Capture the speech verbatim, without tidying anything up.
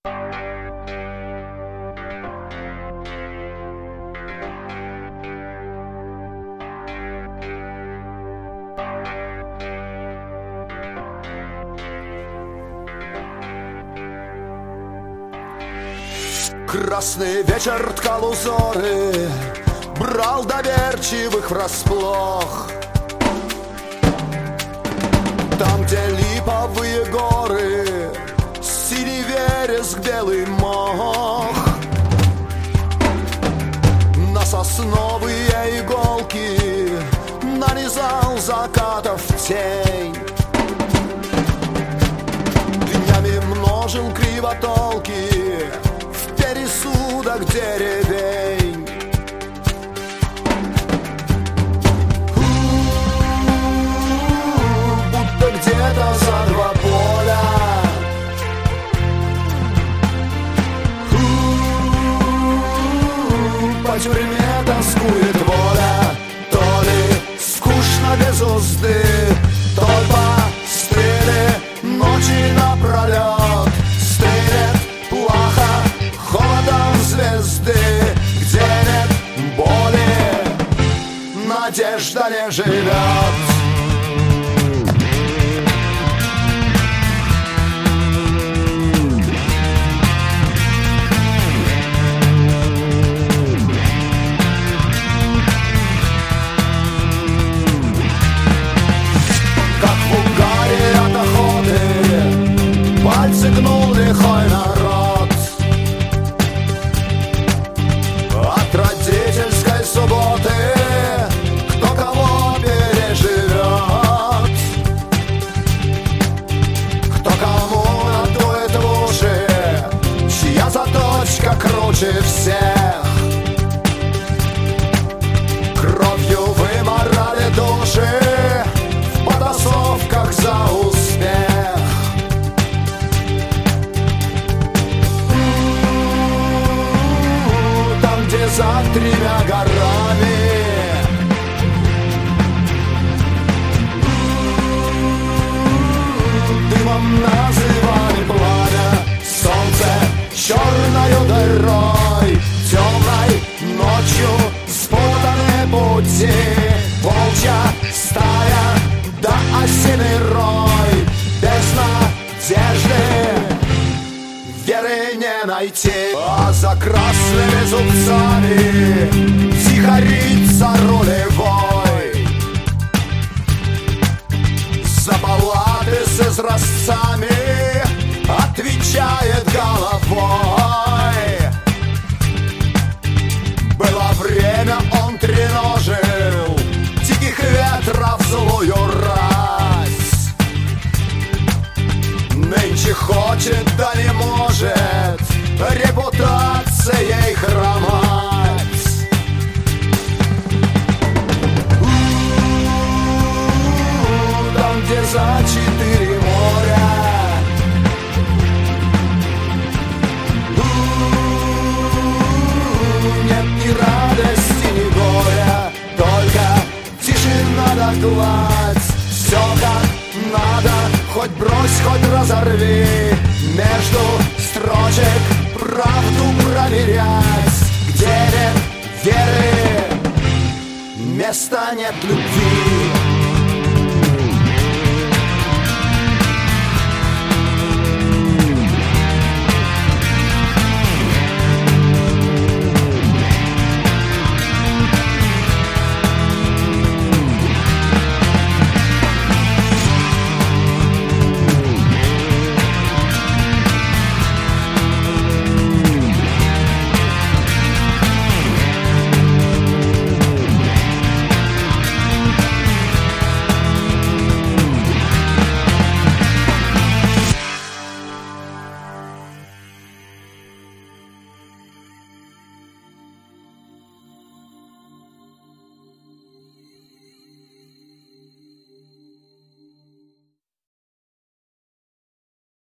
Красный вечер ткал узоры, брал доверчивых врасплох. Там, где липовые горы, синий вереск, белый мох, на сосновые иголки нанизал закатов тень. Днями множил кривотолки в пересудах деревень. Будто где-то за два поля по тюрьме тоскует воля. То ли скучно без узды, то ли пострели ночи напролет. Стрелят плохо, холодом звезды, где нет боли, надежда не живет. Пальцы гнул лихой народ от родительской субботы. Кто кого переживет, кто кому надует в уши, чья заточка круче всех. Кровью выморали души в потасовках за успех. За тремя горами дымом называли пламя. Солнце черною дырой, темной ночью спутаны пути. Волчья стая да осиный рой, без надежды веры не найти. А за красными зубцами тихорится рулевой, за палаты с изразцами отвечает головой. Было время, он треножил диких ветров злую рать. Нынче хочет, да не может репутацией хромать. У-у-у, там, где за четыре моря, У-у-у, нет ни радости, ни горя, только тишина да гладь. Все как надо, хоть брось, хоть разорви, между строчек правду проверять. Где нет веры, места нет любви.